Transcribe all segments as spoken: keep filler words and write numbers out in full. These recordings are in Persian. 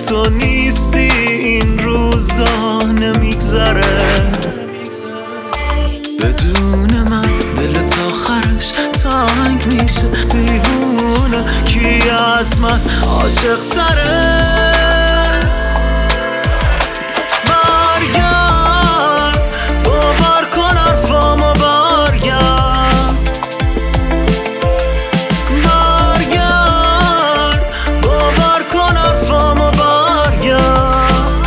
تو نیستی این روزا نمیگذره. بدون من دلت آخرش تنگ میشه. دیوونه کی از من عاشق تره. برگرد باور کن حرفامو، برگرد برگرد باور کن حرفامو، برگرد.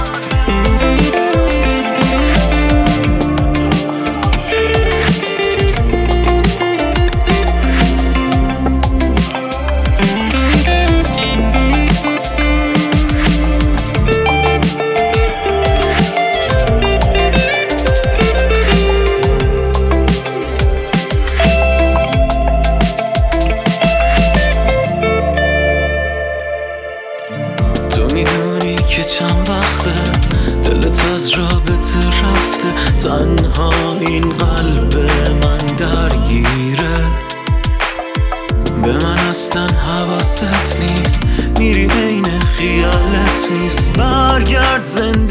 تو میدونی که چند وقته دلت از رابطه رفته. تنها این قلب من درگیره. به من اصلا حواست نیست، میری بین خیالت نیست. برگرد زندگی